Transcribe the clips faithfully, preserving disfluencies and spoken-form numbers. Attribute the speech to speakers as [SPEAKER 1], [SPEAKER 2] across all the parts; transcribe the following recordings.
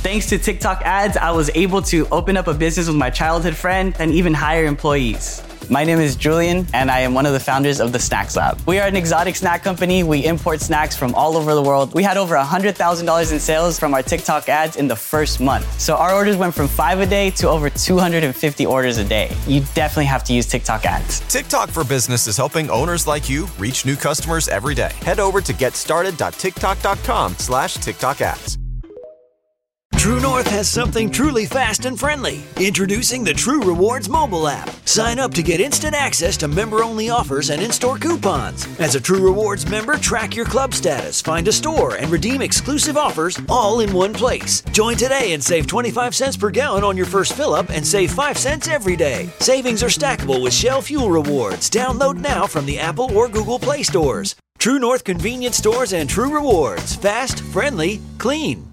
[SPEAKER 1] Thanks to TikTok ads, I was able to open up a business with my childhood friend and even hire employees. My name is Julian, and I am one of the founders of the Snacks Lab. We are an exotic snack company. We import snacks from all over the world. We had over one hundred thousand dollars in sales from our TikTok ads in the first month. So our orders went from five a day to over two hundred fifty orders a day. You definitely have to use TikTok ads.
[SPEAKER 2] TikTok for Business is helping owners like you reach new customers every day. Head over to getstarted.tiktok.com slash TikTok ads.
[SPEAKER 3] True North has something truly fast and friendly. Introducing the True Rewards mobile app. Sign up to get instant access to member-only offers and in-store coupons. As a True Rewards member, track your club status, find a store, and redeem exclusive offers all in one place. Join today and save twenty-five cents per gallon on your first fill-up and save five cents every day. Savings are stackable with Shell Fuel Rewards. Download now from the Apple or Google Play stores. True North Convenience Stores and True Rewards. Fast, friendly, clean.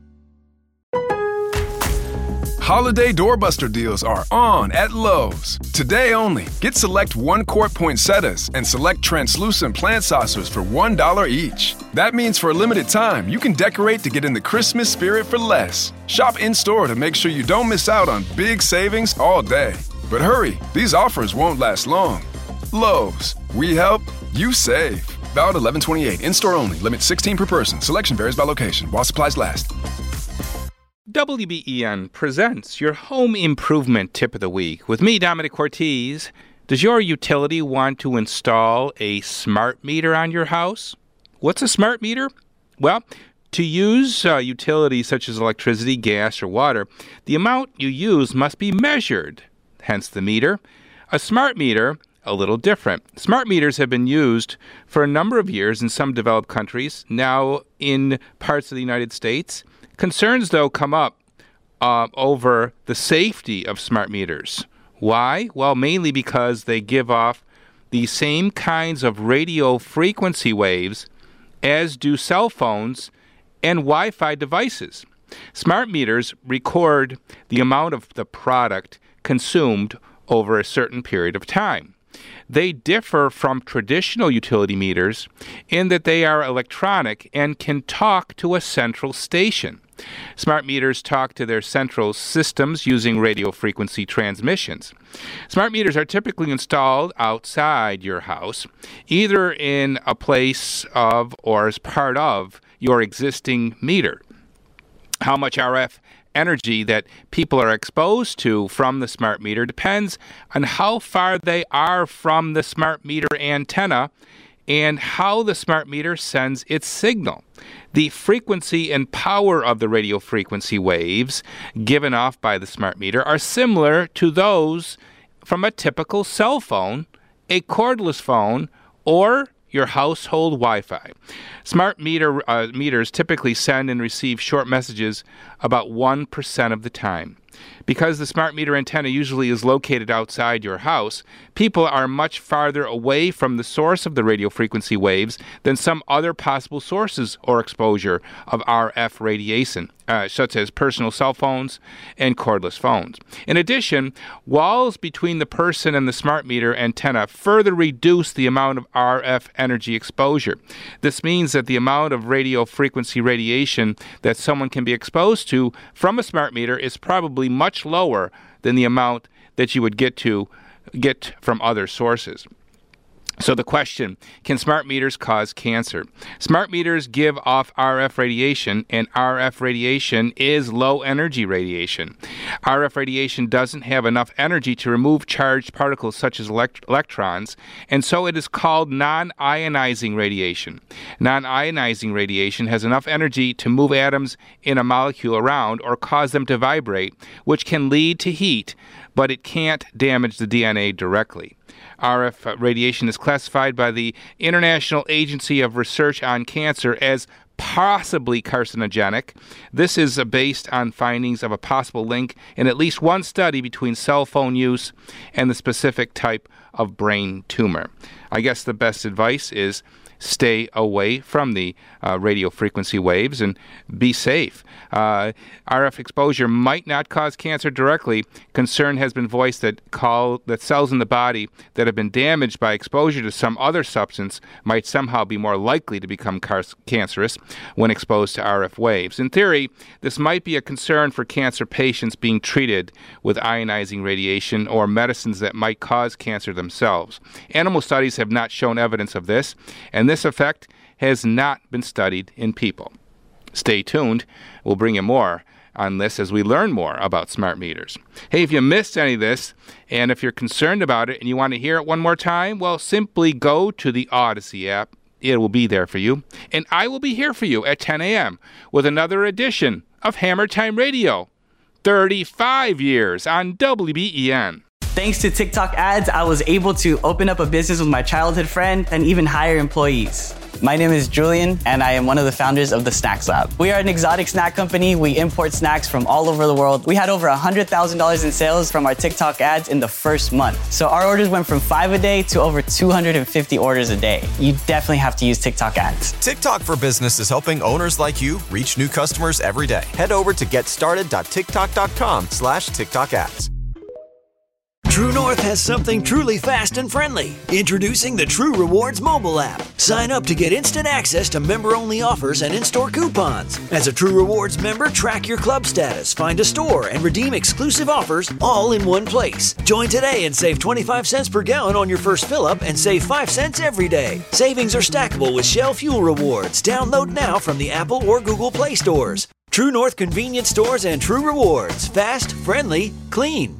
[SPEAKER 4] Holiday doorbuster deals are on at Lowe's. Today only, get select one-quart poinsettias and select translucent plant saucers for one dollar each. That means for a limited time, you can decorate to get in the Christmas spirit for less. Shop in-store to make sure you don't miss out on big savings all day. But hurry, these offers won't last long. Lowe's, we help, you save. Valid eleven twenty-eight, in-store only, limit sixteen per person. Selection varies by location, while supplies last.
[SPEAKER 5] W B E N presents your home improvement tip of the week. With me, Dominic Ortiz. Does your utility want to install a smart meter on your house? What's a smart meter? Well, to use uh, utilities such as electricity, gas, or water, the amount you use must be measured, hence the meter. A smart meter, a little different. Smart meters have been used for a number of years in some developed countries, now in parts of the United States. Concerns, though, come up uh, over the safety of smart meters. Why? Well, mainly because they give off the same kinds of radio frequency waves as do cell phones and Wi-Fi devices. Smart meters record the amount of the product consumed over a certain period of time. They differ from traditional utility meters in that they are electronic and can talk to a central station. Smart meters talk to their central systems using radio frequency transmissions. Smart meters are typically installed outside your house, either in a place of or as part of your existing meter. How much R F energy that people are exposed to from the smart meter depends on how far they are from the smart meter antenna and how the smart meter sends its signal. The frequency and power of the radio frequency waves given off by the smart meter are similar to those from a typical cell phone, a cordless phone, or your household Wi-Fi. Smart meter uh, meters typically send and receive short messages about one percent of the time. Because the smart meter antenna usually is located outside your house, people are much farther away from the source of the radio frequency waves than some other possible sources or exposure of R F radiation, uh, such as personal cell phones and cordless phones. In addition, walls between the person and the smart meter antenna further reduce the amount of R F energy exposure. This means that the amount of radio frequency radiation that someone can be exposed to from a smart meter is probably much lower than the amount that you would get to get from other sources. So the question, can smart meters cause cancer? Smart meters give off R F radiation, and R F radiation is low energy radiation. R F radiation doesn't have enough energy to remove charged particles such as elect- electrons, and so it is called non-ionizing radiation. Non-ionizing radiation has enough energy to move atoms in a molecule around or cause them to vibrate, which can lead to heat, but it can't damage the D N A directly. R F radiation is classified by the International Agency of Research on Cancer as possibly carcinogenic. This is uh, based on findings of a possible link in at least one study between cell phone use and the specific type of brain tumor. I guess the best advice is stay away from the uh, radio frequency waves and be safe. Uh, R F exposure might not cause cancer directly. Concern has been voiced that call that cells in the body that have been damaged by exposure to some other substance might somehow be more likely to become car- cancerous when exposed to R F waves. In theory, this might be a concern for cancer patients being treated with ionizing radiation or medicines that might cause cancer themselves. Animal studies have not shown evidence of this, and this effect has not been studied in people. Stay tuned. We'll bring you more on this as we learn more about smart meters. Hey, if you missed any of this, and if you're concerned about it and you want to hear it one more time, well, simply go to the Odyssey app. It will be there for you. And I will be here for you at ten a.m. with another edition of Hammer Time Radio. thirty-five years on W B E N.
[SPEAKER 1] Thanks to TikTok ads, I was able to open up a business with my childhood friend and even hire employees. My name is Julian, and I am one of the founders of the Snacks Lab. We are an exotic snack company. We import snacks from all over the world. We had over one hundred thousand dollars in sales from our TikTok ads in the first month. So our orders went from five a day to over two hundred fifty orders a day. You definitely have to use TikTok ads.
[SPEAKER 2] TikTok for Business is helping owners like you reach new customers every day. Head over to getstarted.tiktok.com slash TikTok ads.
[SPEAKER 3] True North has something truly fast and friendly. Introducing the True Rewards mobile app. Sign up to get instant access to member-only offers and in-store coupons. As a True Rewards member, track your club status, find a store, and redeem exclusive offers all in one place. Join today and save twenty-five cents per gallon on your first fill-up and save five cents every day. Savings are stackable with Shell Fuel Rewards. Download now from the Apple or Google Play stores. True North Convenience Stores and True Rewards. Fast, friendly, clean.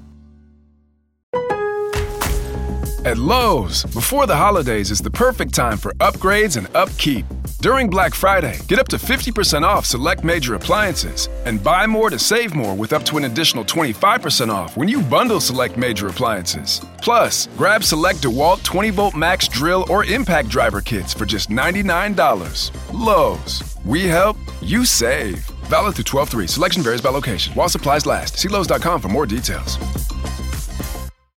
[SPEAKER 4] At Lowe's, before the holidays is the perfect time for upgrades and upkeep. During Black Friday, get up to fifty percent off select major appliances and buy more to save more with up to an additional twenty-five percent off when you bundle select major appliances. Plus, grab select DeWalt twenty volt max drill or impact driver kits for just ninety-nine dollars. Lowe's, we help, you save. Valid through twelve three. Selection varies by location. While supplies last. See Lowe's dot com for more details.